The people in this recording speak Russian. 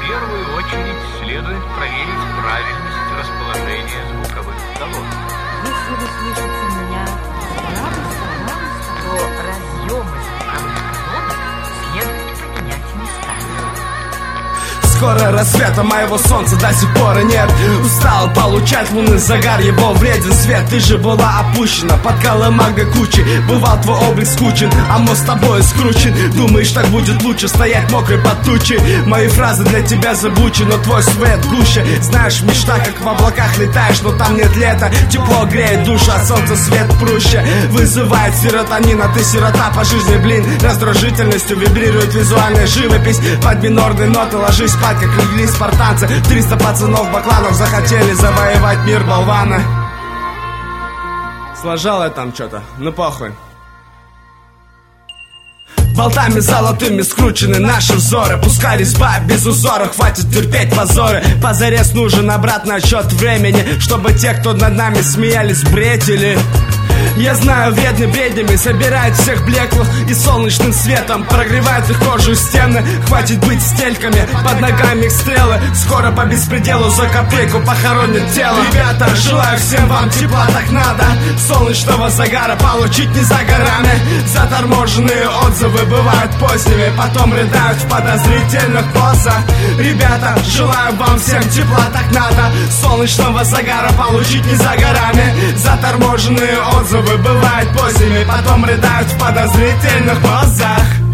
первую очередь следует проверить правильность расположения звуковых колонок. Если вы слышите меня с правой стороны, то разъемы звуковых колонок следует поменять местами. Скоро рассвета моего солнца до сих пор и нет. Устал получать лунный загар, его вреден свет. Ты же была опущена под колымагой кучи. Бывал твой облик скучен, а мост с тобой скручен. Думаешь, так будет лучше стоять мокрой под тучей. Мои фразы для тебя забучи, но твой свет гуще. Знаешь, в мечтах, как в облаках летаешь, но там нет лета. Тепло греет душу, а солнце свет пруще. Вызывает серотонин, а ты сирота по жизни, блин. Раздражительностью вибрирует визуальная живопись. Под минорные ноты ложись спать, как легли спартанцы. 300 пацанов бакланов захотели завоевать мир, болваны. Сложал я там что-то, ну похуй. Болтами золотыми скручены наши взоры. Пускай резьба без узора, хватит терпеть позоры. Позарез нужен обратный отсчет времени, чтобы те, кто над нами смеялись, бредили. Я знаю, вредный бреднями собирает всех блеклых и солнечным светом прогревает их кожу и стены. Хватит быть стельками, под ногами их стрелы. Скоро по беспределу за копейку похоронят тело. Ребята, желаю всем вам тепла, так надо. Солнечного загара получить не за горами. Заторможенные отзывы бывают поздними, потом рыдают в подозрительных позах. Ребята, желаю вам всем тепла, так надо. Солнечного загара получить не за горами. Заторможенные отзывы бывают поздними, потом рыдают в подозрительных позах.